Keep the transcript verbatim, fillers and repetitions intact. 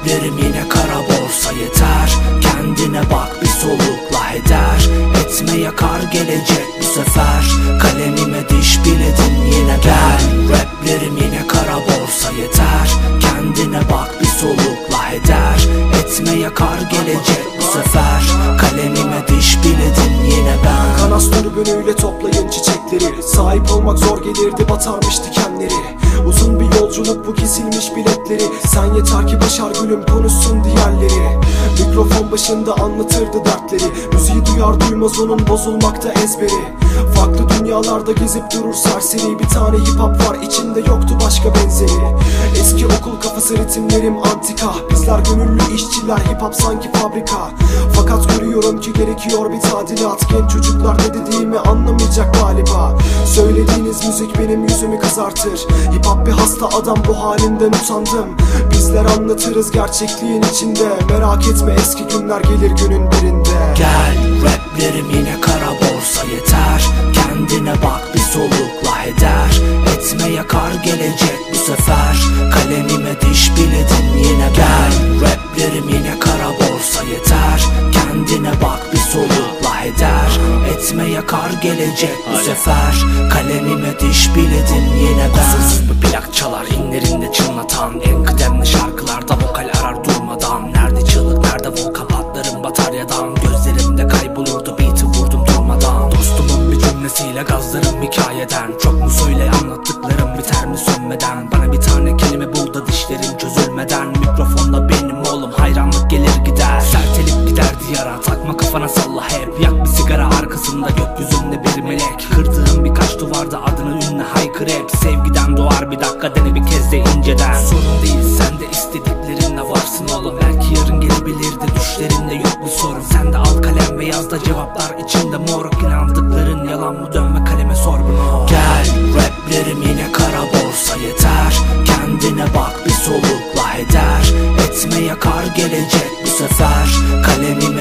Raplerim yine kara borsa yeter. Kendine bak bir solukla heder. Etme yakar gelecek bu sefer. Kalemime diş biledin yine ben. Raplerim yine kara borsa yeter. Kendine bak bir solukla heder. Etme yakar gelecek bu sefer. Kalemime diş biledin yine ben. Kanas dürbünüyle toplayın çiçekleri. Sahip olmak zor gelirdi, batarmış dikenleri. Uzun bir yolculuk bu, kesilmiş biletleri. Sen yeter ki başar gülüm, konuşsun diğerleri. Mikrofon başında anlatırdı dertleri. Müziği duyar duymaz onun bozulmakta ezberi. Farklı dünyalarda gezip durur serseri. Bir tane hip hop var, içinde yoktu başka benzeri. Eski okul kafası ritimlerim antika. Bizler gönüllü işçiler, hip hop sanki fabrika. Fakat görüyorum ki gerekiyor bir tadilat. Genç çocuklar ne dediğimi anlamayacak galiba. Söylediğiniz müzik benim yüzümü kızartır. Hip hop bir hasta adam, bu halinden utandım. Bizler anlatırız gerçekliğin içinde. Merak etme, eski günler gelir günün birinde. Gel, raplerim yine kara borsa yeter. Kendine bak bir solukla heder. Etme yakar gelecek bu sefer. Kalemime diş biledin yine ben. Raplerim yine kara borsa yeter. Kendine bak bir solukla heder. Etme yakar gelecek bu sefer. Kalemime diş biledin yine ben. Asılsız bir plak çalar inlerinde çınlatan. En kıdemli şarkılarda vokal arar durmadan. Nerede çığlık nerede volkan, patlarım bataryadan. Gözlerimde kaybolurdu beat'i vurdum durmadan. Dostumun bir cümlesiyle gazlarım hikayeden. Çok mu söyle anlattıklarım biter mi sönmeden. Bana bir tane kelime bul da dişlerim çözülmeden. Mikrofonla benim oğlum, hayranlık gelir gider. Sertelip gider diyara, takma kafana salla hep. Yak bir sigara arkasında gökyüzünde bir melek. Kırdığım birkaç duvarda adını ünlü haykır hep. Sevgiden doğar bir dakika dene bir kez de inceden. Sorun değil, sen de istediklerinle varsın oğlum. Belki yarın gelebilirdi, düşlerinde yok bu sorun. Sen de al kalem ve yaz da cevaplar içinde moruk. İnandıkların yalan mı, dönme kaleme sor bunu. Gel, raplerim yine kara borsa yeter. Kendine bak bir solukla heder. Etme yakar gelecek bu sefer. Kalemime